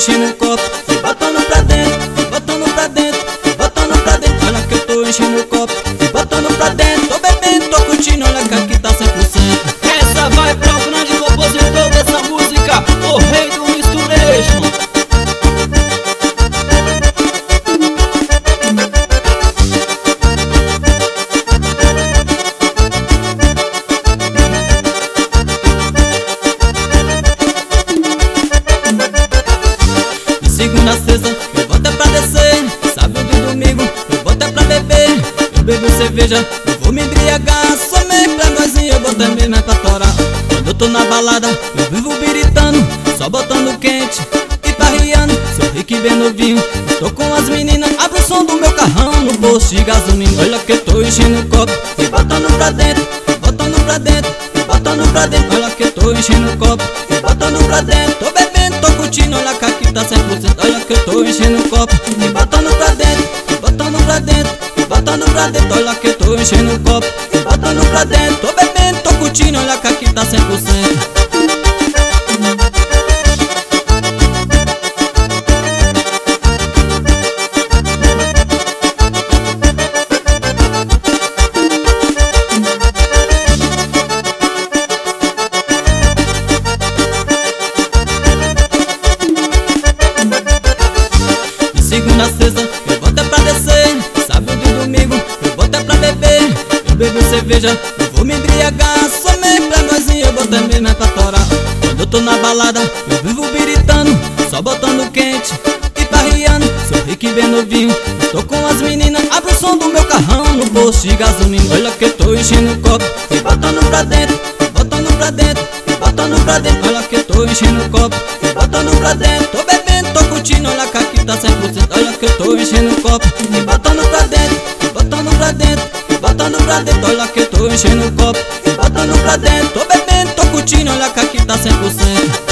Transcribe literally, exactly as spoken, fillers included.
enchendo o copo e botando pra dentro, e botando pra dentro, e botando pra dentro. Olha que eu tô enchendo o copo e botando pra dentro. Tô bebendo, tô curtindo, olha que aqui tá cem por cento. Essa vai pro grande compositor dessa música, o rei do misturejo. Segunda a sexta, eu boto é pra descer. Sábado e domingo, eu boto é pra beber. Eu bebo cerveja, eu vou me embriagar. Somei pra nós e eu boto é mesmo é pra torar. Quando eu tô na balada, eu vivo biritando, só botando quente e parriando. Sou rico e bem novinho, tô com as meninas. Abro o som do meu carrão no posto de gasolina. Olha que eu tô enchendo o copo e botando pra dentro, e botando pra dentro, e botando pra dentro. Olha que eu tô enchendo o copo e botando pra dentro. Tô bebendo, tô curtindo, olha que aqui tá cem por cento. Olha que eu tô enchendo o copo e botando pra dentro, e botando pra dentro, e botando pra dentro. Olha que eu tô enchendo o copo e botando pra dentro. Tô bebendo, tô curtindo, olha que aqui tá cem por cento. Segunda a sexta, eu boto é pra descer. Sábado e domingo, eu boto é pra beber. Eu bebo cerveja, eu vou me embriagar. Somei pra nós e eu boto é mesmo é pra torar. Quando eu tô na balada, eu vivo biritando, só botando quente e parriando. Sou rico e bem novinho, tô com as meninas. Abro o som do meu carrão no posto de gasolina. Olha que eu tô enchendo o copo e botando pra dentro, e botando pra dentro, e botando pra dentro. Olha que eu tô enchendo o copo e botando pra dentro. Tô bebendo, tô curtindo, olha que aqui tá cem por cento. Olha que eu tô enchendo o copo e botando pra dentro, e botando pra dentro, e botando pra dentro. Olha que eu tô enchendo o copo e botando pra dentro. Tô bebendo, tô curtindo, olha que aqui tá cem por cento.